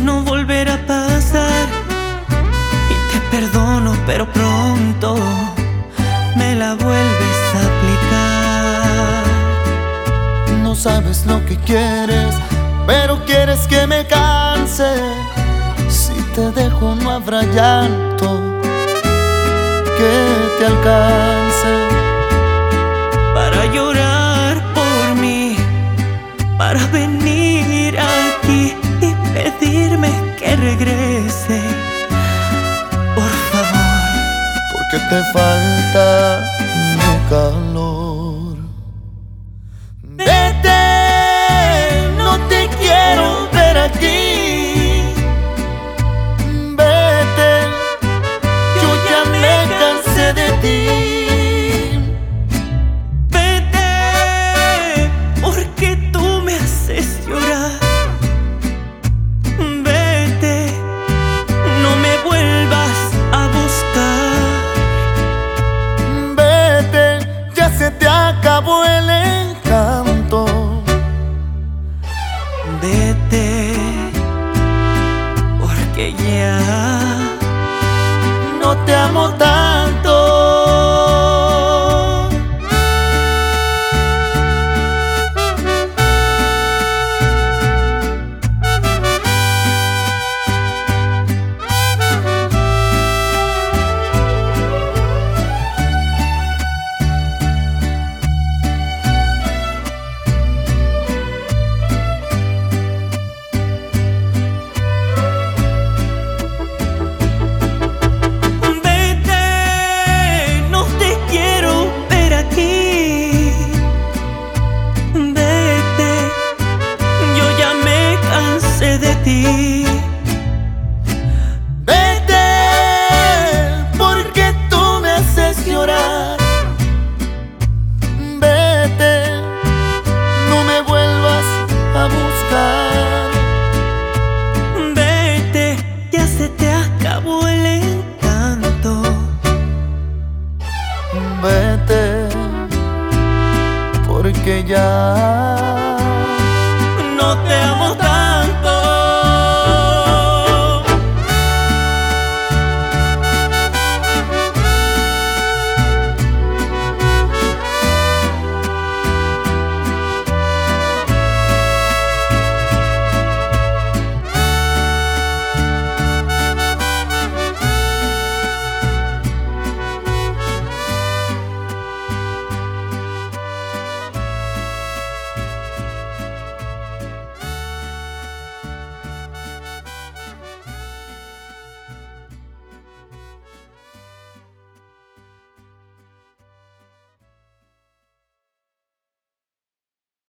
no volverá a pasar. Y te perdono, pero pronto me la vuelves a aplicar. No sabes lo que quieres, pero quieres que me canse. Si te dejo no habrá llanto que te alcance. Para llorar por mí, para venir aquí y pedirme que regrese, por favor. Porque te falta mi calor. Vete, no te quiero ver aquí. Vete, yo ya me cansé de ti. Vete, porque tú me haces llorar. Vete, no me vuelvas a buscar. Vete, ya se te acabó el encanto. Vete, porque ya No te amo tanto.